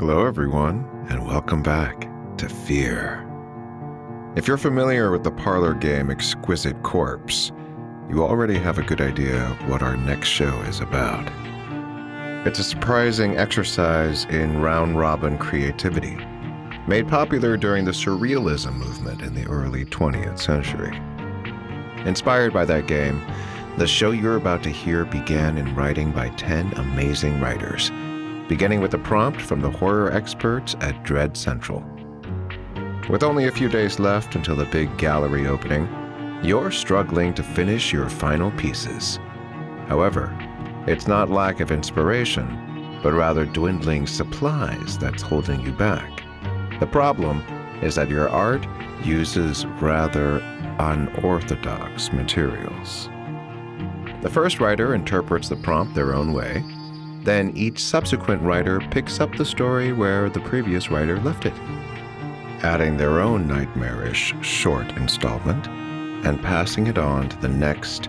Hello, everyone, and welcome back to Fear. If you're familiar with the parlor game Exquisite Corpse, you already have a good idea of what our next show is about. It's a surprising exercise in round-robin creativity, made popular during the Surrealism movement in the early 20th century. Inspired by that game, the show you're about to hear began in writing by 10 amazing writers, beginning with a prompt from the horror experts at Dread Central. With only a few days left until the big gallery opening, you're struggling to finish your final pieces. However, it's not lack of inspiration, but rather dwindling supplies that's holding you back. The problem is that your art uses rather unorthodox materials. The first writer interprets the prompt their own way. Then each subsequent writer picks up the story where the previous writer left it, adding their own nightmarish short installment and passing it on to the next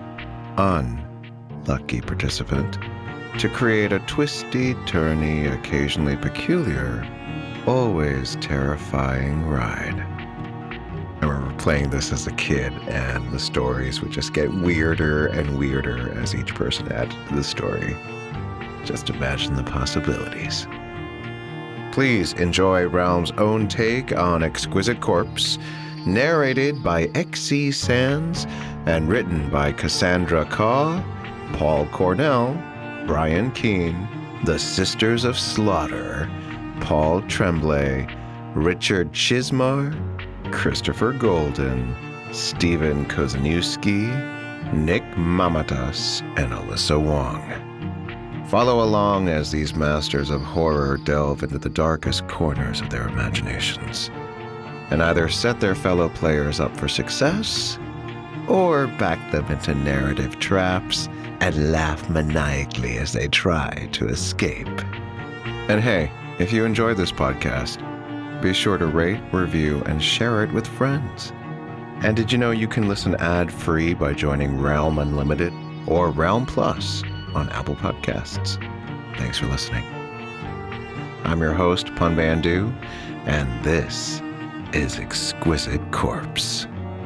unlucky participant to create a twisty, turny, occasionally peculiar, always terrifying ride. I remember playing this as a kid, and the stories would just get weirder and weirder as each person added to the story. Just imagine the possibilities. Please enjoy Realm's own take on Exquisite Corpse, narrated by X.C. Sands and written by Cassandra Kaw, Paul Cornell, Brian Keene, the Sisters of Slaughter, Paul Tremblay, Richard Chismar, Christopher Golden, Stephen Kozaniewski, Nick Mamatas, and Alyssa Wong. Follow along as these masters of horror delve into the darkest corners of their imaginations and either set their fellow players up for success or back them into narrative traps and laugh maniacally as they try to escape. And hey, if you enjoy this podcast, be sure to rate, review, and share it with friends. And did you know you can listen ad-free by joining Realm Unlimited or Realm Plus on Apple Podcasts? Thanks for listening. I'm your host, Pun Bandu, and this is Exquisite Corpse.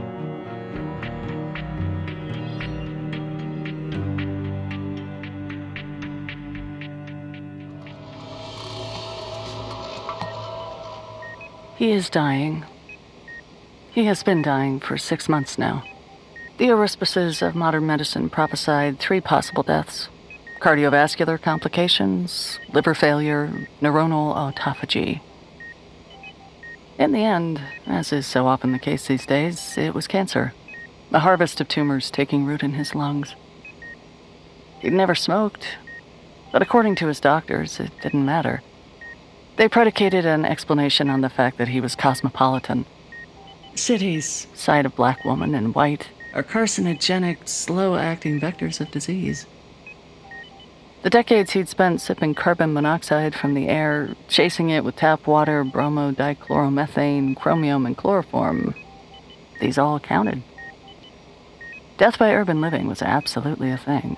He is dying. He has been dying for 6 months now. The auspices of modern medicine prophesied 3 possible deaths: cardiovascular complications, liver failure, neuronal autophagy. In the end, as is so often the case these days, it was cancer, a harvest of tumors taking root in his lungs. He'd never smoked, but according to his doctors, it didn't matter. They predicated an explanation on the fact that he was cosmopolitan. Cities, sight of black woman and white, are carcinogenic, slow-acting vectors of disease. The decades he'd spent sipping carbon monoxide from the air, chasing it with tap water, bromodichloromethane, chromium, and chloroform, these all counted. Death by urban living was absolutely a thing.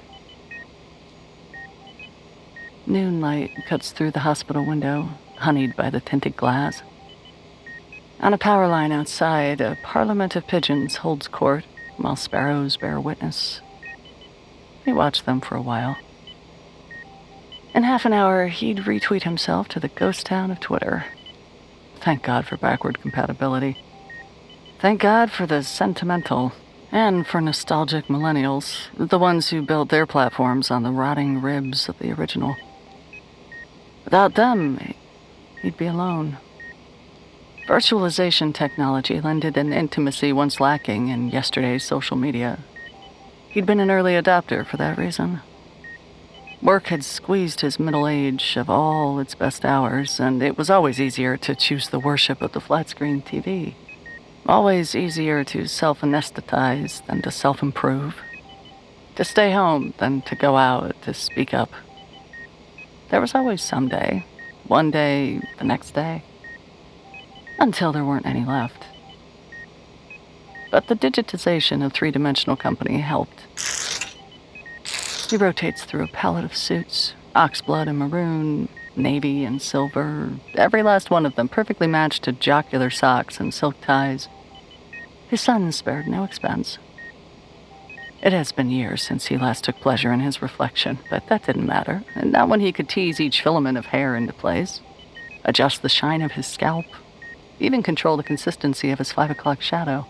Noonlight cuts through the hospital window, honeyed by the tinted glass. On a power line outside, a parliament of pigeons holds court, while sparrows bear witness. He watched them for a while. In half an hour, he'd retweet himself to the ghost town of Twitter. Thank God for backward compatibility. Thank God for the sentimental, and for nostalgic millennials, the ones who built their platforms on the rotting ribs of the original. Without them, he'd be alone. Virtualization technology lended an intimacy once lacking in yesterday's social media. He'd been an early adopter for that reason. Work had squeezed his middle age of all its best hours, and it was always easier to choose the worship of the flat-screen TV. Always easier to self-anesthetize than to self-improve. To stay home than to go out to speak up. There was always some day, one day, the next day. Until there weren't any left. But the digitization of three-dimensional company helped. He rotates through a palette of suits, oxblood and maroon, navy and silver, every last one of them perfectly matched to jocular socks and silk ties. His son spared no expense. It has been years since he last took pleasure in his reflection, but that didn't matter, and not when he could tease each filament of hair into place, adjust the shine of his scalp, even control the consistency of his 5 o'clock shadow.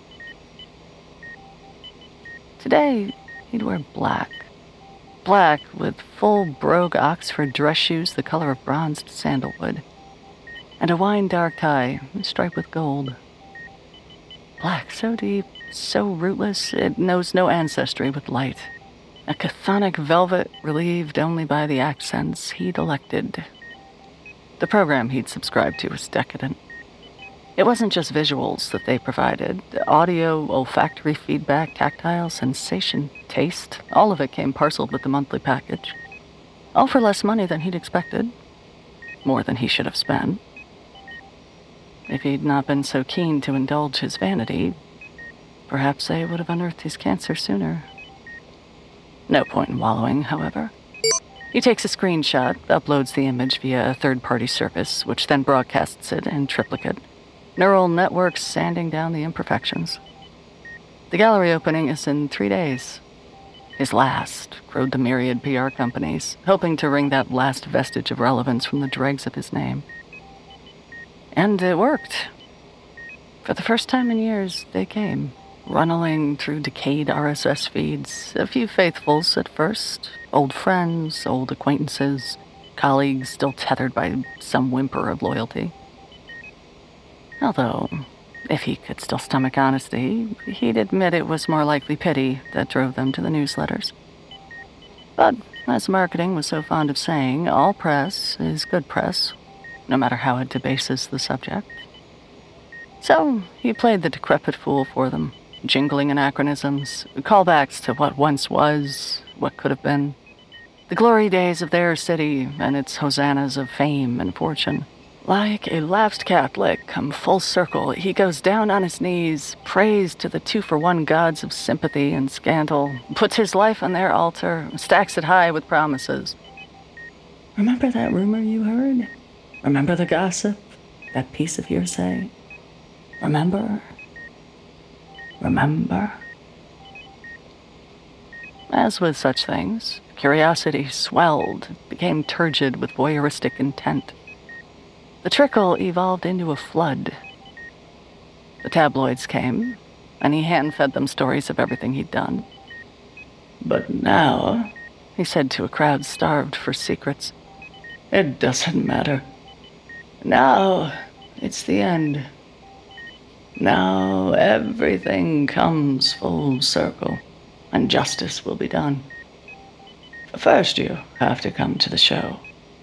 Today, he'd wear black. Black with full brogue Oxford dress shoes the color of bronzed sandalwood, and a wine-dark tie striped with gold. Black so deep, so rootless, it knows no ancestry with light. A chthonic velvet relieved only by the accents he'd elected. The program he'd subscribed to was decadent. It wasn't just visuals that they provided. Audio, olfactory feedback, tactile sensation, taste, all of it came parceled with the monthly package. All for less money than he'd expected. More than he should have spent. If he'd not been so keen to indulge his vanity, perhaps they would have unearthed his cancer sooner. No point in wallowing, however. He takes a screenshot, uploads the image via a third-party service, which then broadcasts it in triplicate. Neural networks sanding down the imperfections. The gallery opening is in 3 days. His last, crowed the myriad PR companies, hoping to wring that last vestige of relevance from the dregs of his name. And it worked. For the first time in years, they came, runneling through decayed RSS feeds, a few faithfuls at first, old friends, old acquaintances, colleagues still tethered by some whimper of loyalty. Although, if he could still stomach honesty, he'd admit it was more likely pity that drove them to the newsletters. But, as marketing was so fond of saying, all press is good press, no matter how it debases the subject. So, he played the decrepit fool for them, jingling anachronisms, callbacks to what once was, what could have been, the glory days of their city and its hosannas of fame and fortune. Like a lapsed Catholic come full circle, he goes down on his knees, prays to the 2-for-1 gods of sympathy and scandal, puts his life on their altar, stacks it high with promises. Remember that rumor you heard? Remember the gossip? That piece of hearsay? Remember? As with such things, curiosity swelled, became turgid with voyeuristic intent. The trickle evolved into a flood. The tabloids came, and he hand-fed them stories of everything he'd done. But now, he said to a crowd starved for secrets, it doesn't matter. Now, it's the end. Now everything comes full circle, and justice will be done. First, you have to come to the show.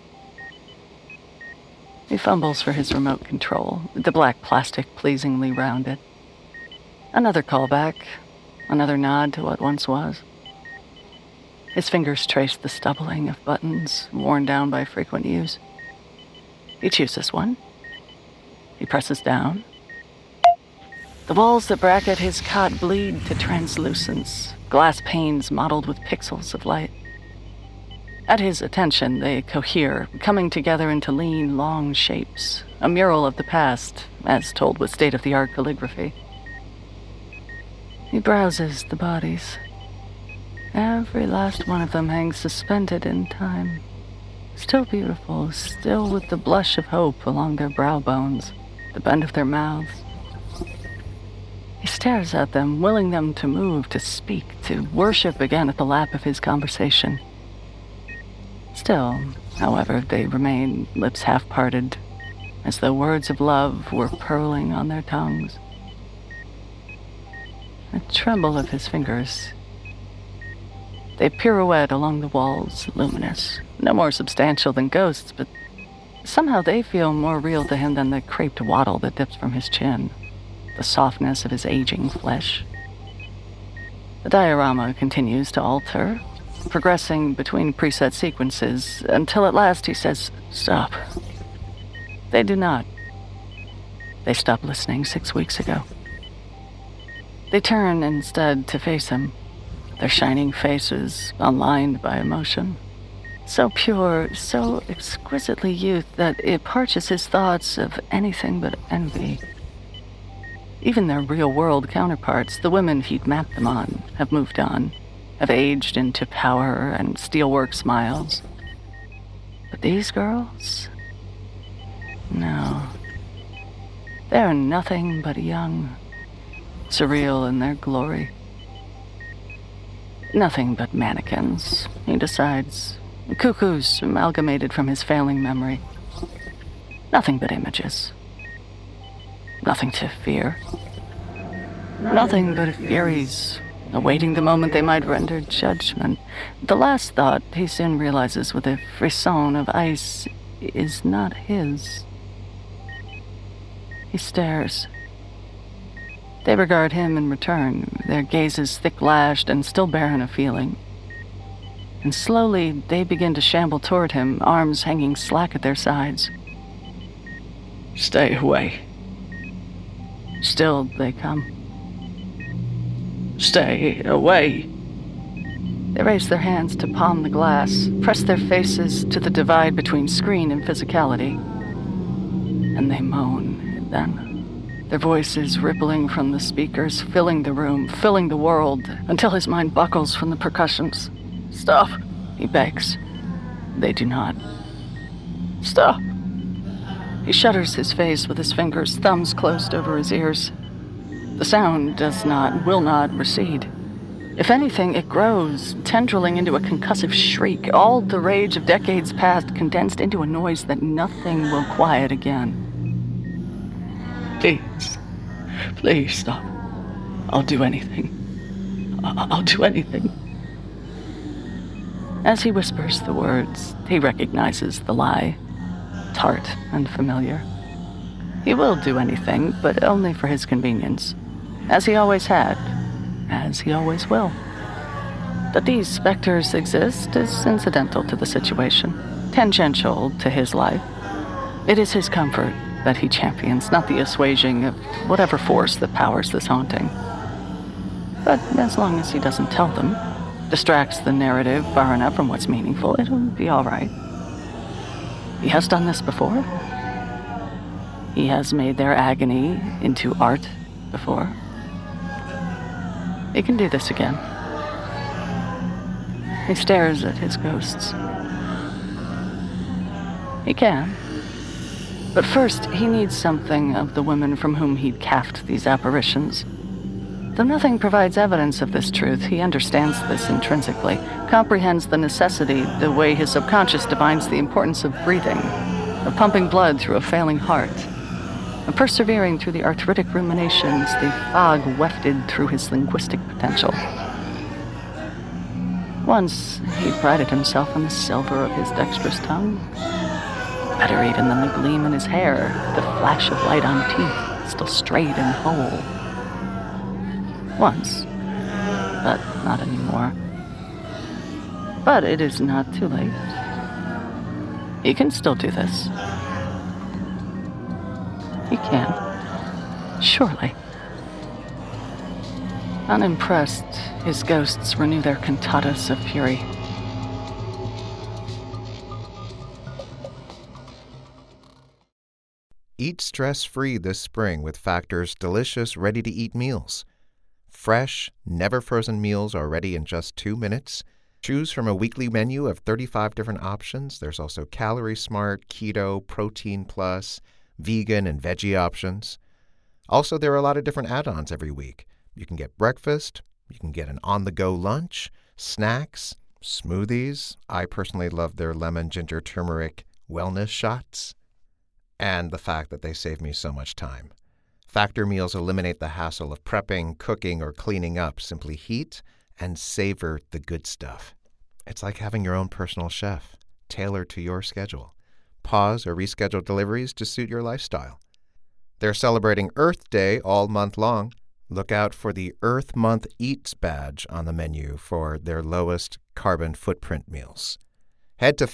He fumbles for his remote control, the black plastic pleasingly rounded. Another callback, another nod to what once was. His fingers trace the stubbling of buttons worn down by frequent use. He chooses one. He presses down. The walls that bracket his cot bleed to translucence, glass panes mottled with pixels of light. At his attention, they cohere, coming together into lean, long shapes, a mural of the past, as told with state-of-the-art calligraphy. He browses the bodies. Every last one of them hangs suspended in time. Still beautiful, still with the blush of hope along their brow bones, the bend of their mouths. He stares at them, willing them to move, to speak, to worship again at the lap of his conversation. Still, however, they remain, lips half-parted, as though words of love were purling on their tongues. A tremble of his fingers. They pirouette along the walls, luminous, no more substantial than ghosts, but somehow they feel more real to him than the creped waddle that dips from his chin, the softness of his aging flesh. The diorama continues to alter, progressing between preset sequences, until at last he says, "Stop." They do not. They stopped listening 6 weeks ago. They turn instead to face him, their shining faces unlined by emotion, So pure, so exquisitely youth that it parches his thoughts of anything but envy. Even their real-world counterparts, the women he'd mapped them on, have moved on, have aged into power and steelwork smiles. But these girls? No. They're nothing but young, surreal in their glory. Nothing but mannequins, he decides. Cuckoos amalgamated from his failing memory. Nothing but images. Nothing to fear. Nothing but furies, awaiting the moment they might render judgment. The last thought, he soon realizes with a frisson of ice, is not his. He stares. They regard him in return, their gazes thick-lashed and still barren of feeling. And slowly they begin to shamble toward him, arms hanging slack at their sides. Stay away. Still they come. Stay away. They raise their hands to palm the glass, press their faces to the divide between screen and physicality. And they moan, then, their voices rippling from the speakers, filling the room, filling the world, until his mind buckles from the percussions. Stop, he begs. They do not. Stop. He shudders his face with his fingers, thumbs closed over his ears. The sound will not recede. If anything, it grows, tendriling into a concussive shriek, all the rage of decades past condensed into a noise that nothing will quiet again. Please stop. I'll do anything. I'll do anything. As he whispers the words, he recognizes the lie, tart and familiar. He will do anything, but only for his convenience, as he always had, as he always will. That these specters exist is incidental to the situation, tangential to his life. It is his comfort that he champions, not the assuaging of whatever force that powers this haunting. But as long as he doesn't tell them, distracts the narrative far enough from what's meaningful, it'll be all right. He has done this before. He has made their agony into art before. He can do this again. He stares at his ghosts. He can. But first, he needs something of the women from whom he'd caffed these apparitions. Though nothing provides evidence of this truth, he understands this intrinsically, comprehends the necessity, the way his subconscious divines the importance of breathing, of pumping blood through a failing heart, of persevering through the arthritic ruminations the fog wafted through his linguistic potential. Once, he prided himself on the silver of his dexterous tongue. Better even than the gleam in his hair, the flash of light on teeth, still straight and whole. Once, but not anymore. But it is not too late. He can still do this. He can. Surely. Unimpressed, his ghosts renew their cantatas of fury. Eat stress-free this spring with Factor's delicious, ready-to-eat meals. Fresh, never-frozen meals are ready in just 2 minutes. Choose from a weekly menu of 35 different options. There's also Calorie Smart, Keto, Protein Plus, vegan, and veggie options. Also, there are a lot of different add-ons every week. You can get breakfast, you can get an on-the-go lunch, snacks, smoothies. I personally love their lemon, ginger, turmeric wellness shots. And the fact that they save me so much time. Factor meals eliminate the hassle of prepping, cooking, or cleaning up. Simply heat and savor the good stuff. It's like having your own personal chef, tailored to your schedule. Pause or reschedule deliveries to suit your lifestyle. They're celebrating Earth Day all month long. Look out for the Earth Month Eats badge on the menu for their lowest carbon footprint meals. Head to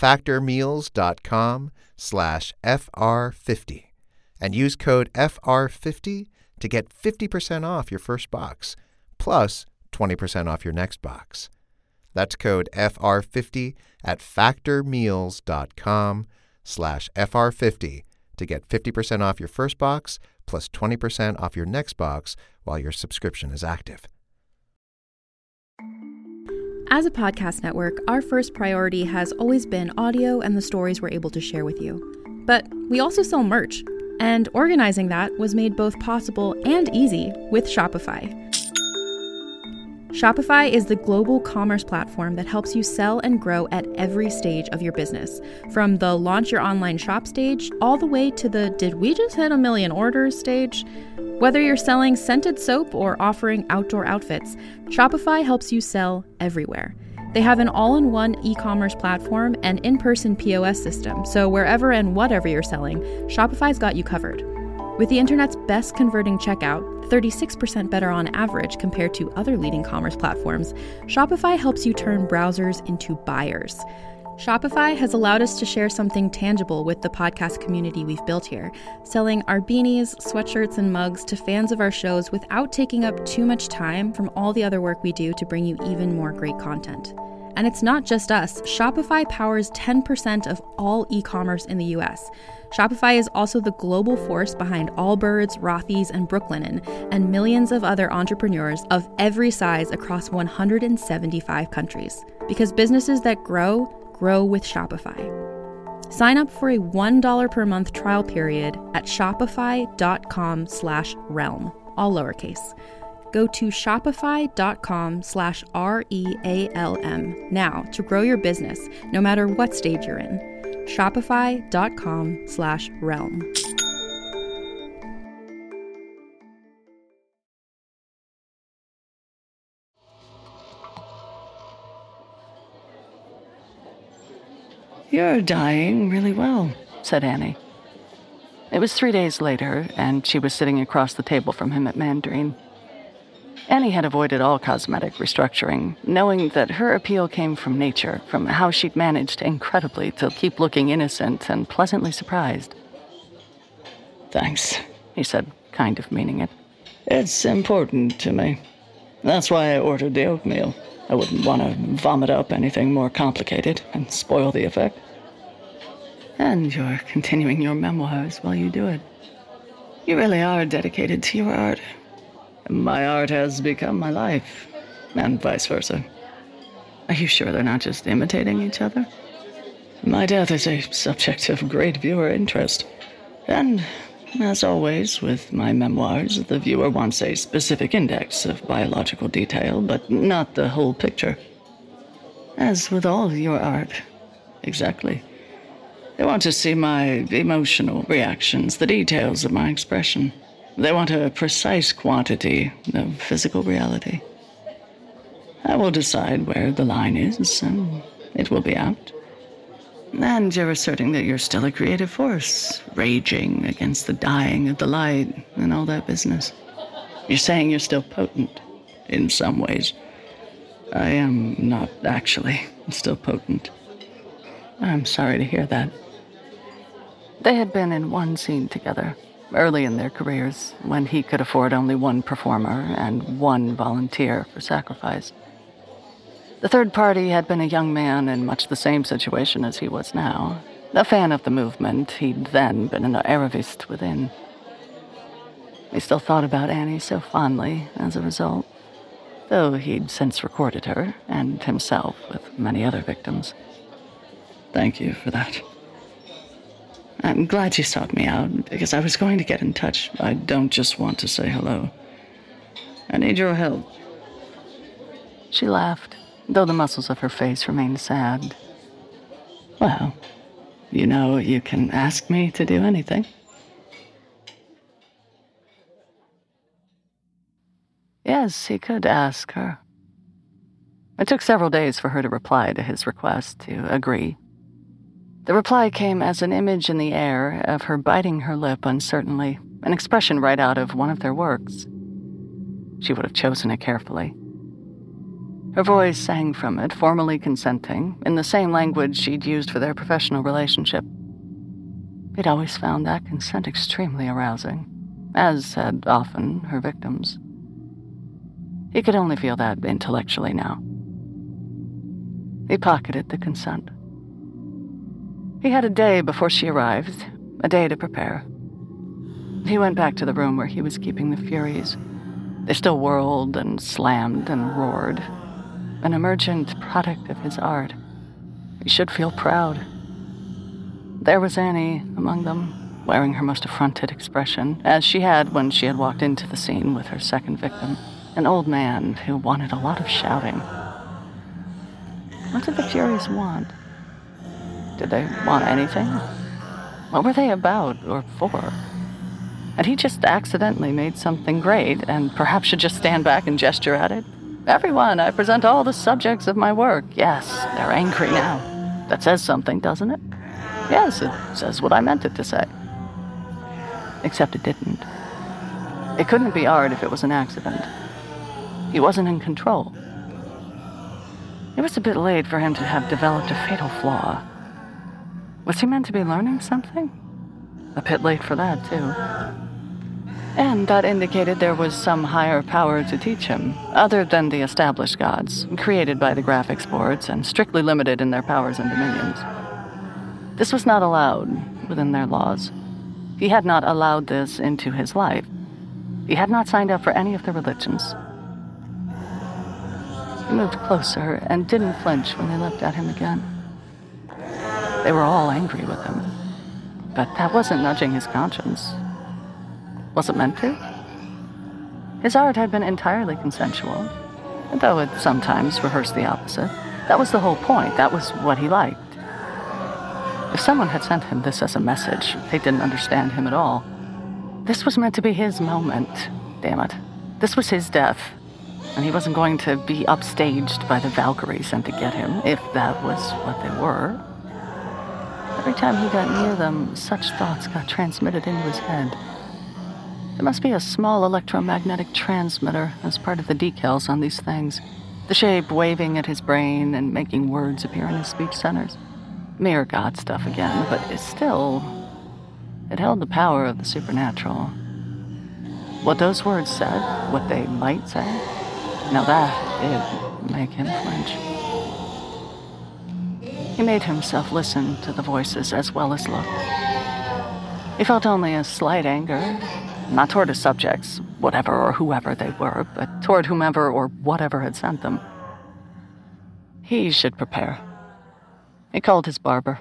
factormeals.com/FR50 and use code FR50 to get 50% off your first box, plus 20% off your next box. That's code FR50 at factormeals.com/FR50 to get 50% off your first box plus 20% off your next box while your subscription is active. As a podcast network, our first priority has always been audio and the stories we're able to share with you. But we also sell merch, and organizing that was made both possible and easy with Shopify. Shopify is the global commerce platform that helps you sell and grow at every stage of your business, from the launch your online shop stage all the way to the did we just hit 1 million orders stage. Whether you're selling scented soap or offering outdoor outfits, Shopify helps you sell everywhere. They have an all-in-one e-commerce platform and in-person POS system, so wherever and whatever you're selling, Shopify's got you covered. With the internet's best converting checkout, 36% better on average compared to other leading commerce platforms, Shopify helps you turn browsers into buyers. Shopify has allowed us to share something tangible with the podcast community we've built here, selling our beanies, sweatshirts, and mugs to fans of our shows without taking up too much time from all the other work we do to bring you even more great content. And it's not just us. Shopify powers 10% of all e-commerce in the US. Shopify is also the global force behind Allbirds, Rothy's, and Brooklinen, and millions of other entrepreneurs of every size across 175 countries. Because businesses that grow with Shopify. Sign up for a $1 per month trial period at shopify.com/realm, all lowercase. Go to shopify.com/REALM now to grow your business, no matter what stage you're in. Shopify.com/realm. You're dying really well, said Annie. It was 3 days later, and she was sitting across the table from him at Mandarin. Annie had avoided all cosmetic restructuring, knowing that her appeal came from nature, from how she'd managed incredibly to keep looking innocent and pleasantly surprised. Thanks, he said, kind of meaning it. It's important to me. That's why I ordered the oatmeal. I wouldn't want to vomit up anything more complicated and spoil the effect. And you're continuing your memoirs while you do it. You really are dedicated to your art. My art has become my life, and vice versa. Are you sure they're not just imitating each other? My death is a subject of great viewer interest. And, as always, with my memoirs, the viewer wants a specific index of biological detail, but not the whole picture. As with all your art. Exactly. They want to see my emotional reactions, the details of my expression. They want a precise quantity of physical reality. I will decide where the line is, and it will be apt. And you're asserting that you're still a creative force, raging against the dying of the light and all that business. You're saying you're still potent, in some ways. I am not actually still potent. I'm sorry to hear that. They had been in one scene together, early in their careers, when he could afford only one performer and one volunteer for sacrifice. The third party had been a young man in much the same situation as he was now, a fan of the movement he'd then been an Arabist within. He still thought about Annie so fondly as a result, though he'd since recorded her, and himself with many other victims. Thank you for that. I'm glad you sought me out, because I was going to get in touch. I don't just want to say hello. I need your help. She laughed, though the muscles of her face remained sad. Well, you can ask me to do anything. Yes, he could ask her. It took several days for her to reply to his request to agree. The reply came as an image in the air of her biting her lip uncertainly, an expression right out of one of their works. She would have chosen it carefully. Her voice sang from it, formally consenting, in the same language she'd used for their professional relationship. He'd always found that consent extremely arousing, as had often her victims. He could only feel that intellectually now. He pocketed the consent. He had a day before she arrived, a day to prepare. He went back to the room where he was keeping the Furies. They still whirled and slammed and roared, an emergent product of his art. He should feel proud. There was Annie among them, wearing her most affronted expression, as she had when she had walked into the scene with her second victim, an old man who wanted a lot of shouting. What did the Furies want? Did they want anything? What were they about or for? Had he just accidentally made something great and perhaps should just stand back and gesture at it? Everyone, I present all the subjects of my work. Yes, they're angry now. That says something, doesn't it? Yes, it says what I meant it to say. Except it didn't. It couldn't be art if it was an accident. He wasn't in control. It was a bit late for him to have developed a fatal flaw. Was he meant to be learning something? A bit late for that, too. And that indicated there was some higher power to teach him, other than the established gods, created by the graphics boards and strictly limited in their powers and dominions. This was not allowed within their laws. He had not allowed this into his life. He had not signed up for any of the religions. He moved closer and didn't flinch when they looked at him again. They were all angry with him, but that wasn't nudging his conscience. Was it meant to? His art had been entirely consensual, though it sometimes rehearsed the opposite. That was the whole point. That was what he liked. If someone had sent him this as a message, they didn't understand him at all. This was meant to be his moment, damn it. This was his death, and he wasn't going to be upstaged by the Valkyries sent to get him, if that was what they were. Every time he got near them, such thoughts got transmitted into his head. There must be a small electromagnetic transmitter as part of the decals on these things, the shape waving at his brain and making words appear in his speech centers. Mere god stuff again, but it held the power of the supernatural. What those words said, what they might say, now that did make him flinch. He made himself listen to the voices as well as look. He felt only a slight anger, not toward his subjects, whatever or whoever they were, but toward whomever or whatever had sent them. He should prepare. He called his barber.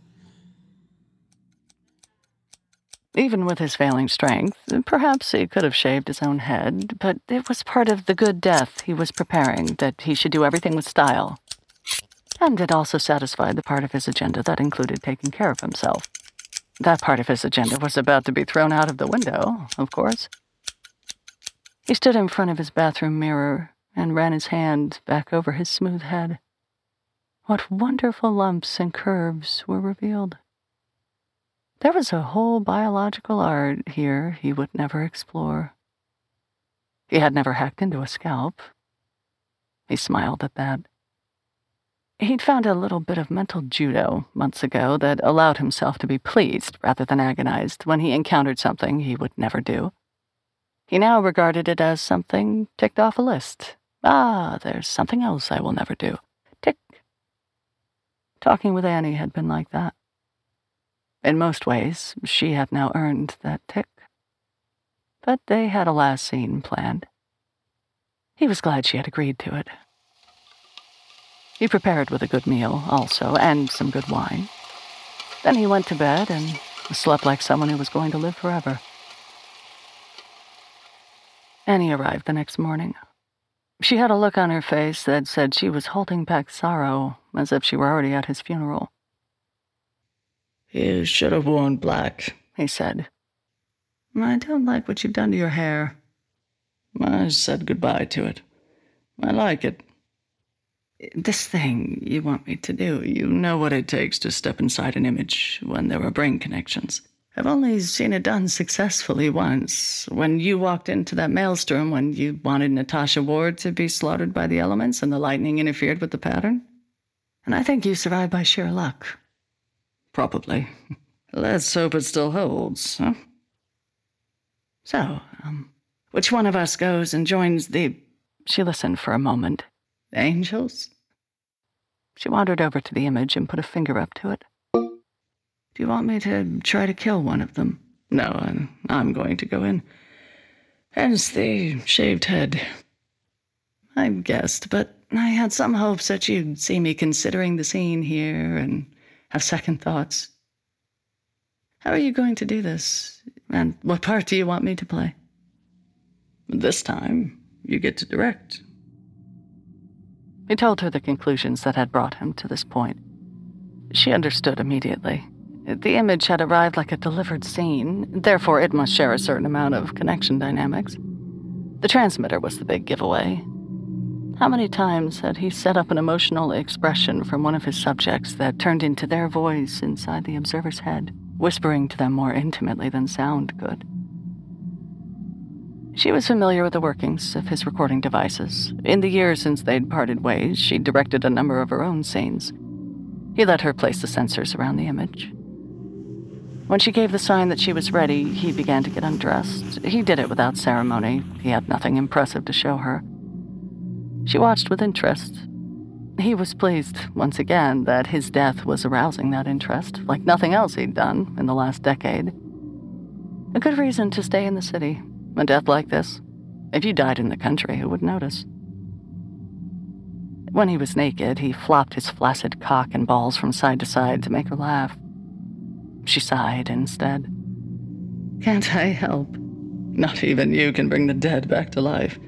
Even with his failing strength, perhaps he could have shaved his own head, but it was part of the good death he was preparing, that he should do everything with style. And it also satisfied the part of his agenda that included taking care of himself. That part of his agenda was about to be thrown out of the window, of course. He stood in front of his bathroom mirror and ran his hand back over his smooth head. What wonderful lumps and curves were revealed. There was a whole biological art here he would never explore. He had never hacked into a scalp. He smiled at that. He'd found a little bit of mental judo months ago that allowed himself to be pleased rather than agonized when he encountered something he would never do. He now regarded it as something ticked off a list. Ah, there's something else I will never do. Tick. Talking with Annie had been like that. In most ways, she had now earned that tick. But they had a last scene planned. He was glad she had agreed to it. He prepared with a good meal, also, and some good wine. Then he went to bed and slept like someone who was going to live forever. Annie arrived the next morning. She had a look on her face that said she was holding back sorrow, as if she were already at his funeral. You should have worn black, he said. I don't like what you've done to your hair. I said goodbye to it. I like it. This thing you want me to do, you know what it takes to step inside an image when there are brain connections. I've only seen it done successfully once, when you walked into that maelstrom when you wanted Natasha Ward to be slaughtered by the elements and the lightning interfered with the pattern. And I think you survived by sheer luck. Probably. Let's hope it still holds, huh? So, which one of us goes and joins the... She listened for a moment. Angels? She wandered over to the image and put a finger up to it. Do you want me to try to kill one of them? No, I'm going to go in. Hence the shaved head. I guessed, but I had some hopes that you'd see me considering the scene here and have second thoughts. How are you going to do this? And what part do you want me to play? This time, you get to direct. He told her the conclusions that had brought him to this point. She understood immediately. The image had arrived like a delivered scene, therefore it must share a certain amount of connection dynamics. The transmitter was the big giveaway. How many times had he set up an emotional expression from one of his subjects that turned into their voice inside the observer's head, whispering to them more intimately than sound could? She was familiar with the workings of his recording devices. In the years since they'd parted ways, she'd directed a number of her own scenes. He let her place the sensors around the image. When she gave the sign that she was ready, he began to get undressed. He did it without ceremony. He had nothing impressive to show her. She watched with interest. He was pleased, once again, that his death was arousing that interest, like nothing else he'd done in the last decade. A good reason to stay in the city. A death like this. If you died in the country, who would notice? When he was naked, he flopped his flaccid cock and balls from side to side to make her laugh. She sighed instead. Can't I help? Not even you can bring the dead back to life.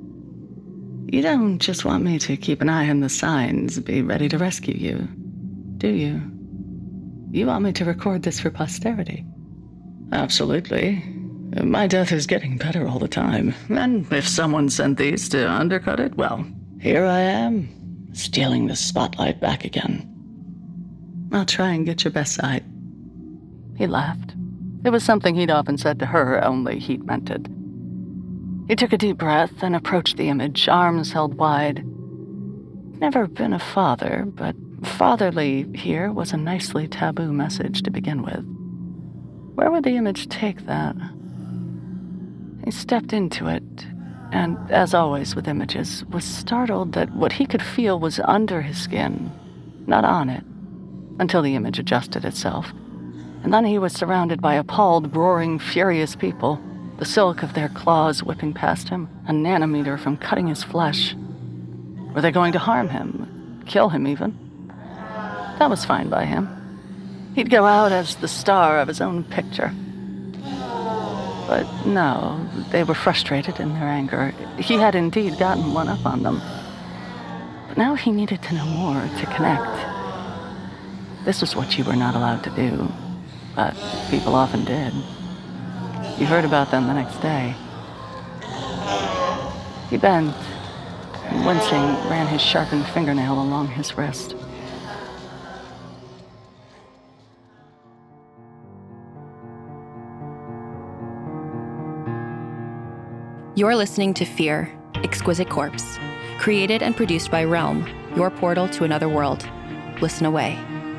You don't just want me to keep an eye on the signs, be ready to rescue you, do you? You want me to record this for posterity? Absolutely. My death is getting better all the time, and if someone sent these to undercut it, well, here I am, stealing the spotlight back again. I'll try and get your best side. He laughed. It was something he'd often said to her, only he'd meant it. He took a deep breath and approached the image, arms held wide. Never been a father, but fatherly here was a nicely taboo message to begin with. Where would the image take that? He stepped into it, and, as always with images, was startled that what he could feel was under his skin, not on it, until the image adjusted itself. And then he was surrounded by appalled, roaring, furious people, the silk of their claws whipping past him, a nanometer from cutting his flesh. Were they going to harm him? Kill him, even? That was fine by him. He'd go out as the star of his own picture. But no, they were frustrated in their anger. He had indeed gotten one up on them. But now he needed to know more, to connect. This was what you were not allowed to do, but people often did. You heard about them the next day. He bent, and wincing, ran his sharpened fingernail along his wrist. You're listening to Fear, Exquisite Corpse, created and produced by Realm, your portal to another world. Listen away.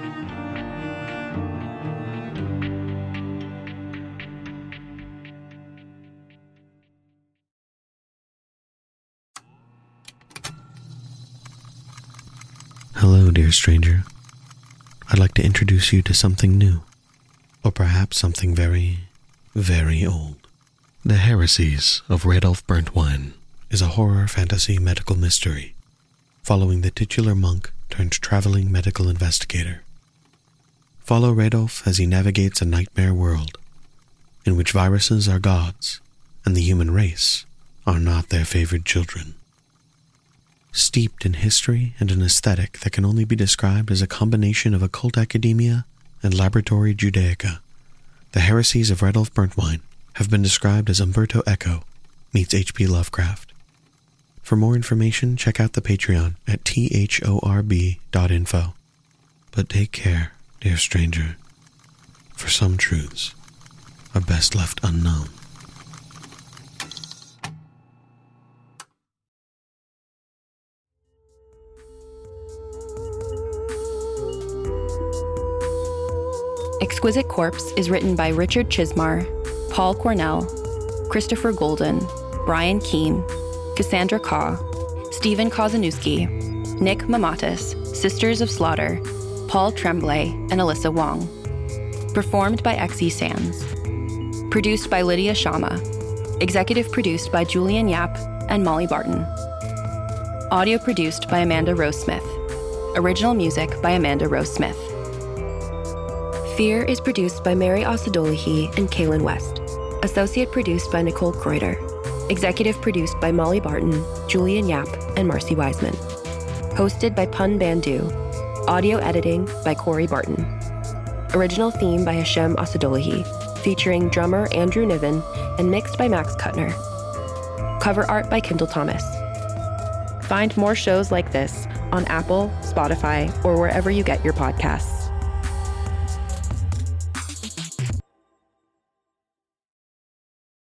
Hello, dear stranger. I'd like to introduce you to something new, or perhaps something very, very old. The Heresies of Radolf Burntwine is a horror fantasy medical mystery following the titular monk turned traveling medical investigator. Follow Radolf as he navigates a nightmare world in which viruses are gods and the human race are not their favored children. Steeped in history and an aesthetic that can only be described as a combination of occult academia and laboratory Judaica, the Heresies of Radolf Burntwine have been described as Umberto Eco meets H.P. Lovecraft. For more information, check out the Patreon at thorb.info. But take care, dear stranger, for some truths are best left unknown. Exquisite Corpse is written by Richard Chismar, Paul Cornell, Christopher Golden, Brian Keene, Cassandra Kaw, Stephen Kozanowski, Nick Mamatas, Sisters of Slaughter, Paul Tremblay, and Alyssa Wong. Performed by Xe Sands. Produced by Lydia Shama. Executive produced by Julian Yap and Molly Barton. Audio produced by Amanda Rose Smith. Original music by Amanda Rose Smith. Fear is produced by Mary Osadolahi and Kaylin West. Associate produced by Nicole Kreuter. Executive produced by Molly Barton, Julian Yap, and Marcy Wiseman. Hosted by Pun Bandu. Audio editing by Corey Barton. Original theme by Hashem Osadolahi, featuring drummer Andrew Niven and mixed by Max Kuttner. Cover art by Kendall Thomas. Find more shows like this on Apple, Spotify, or wherever you get your podcasts.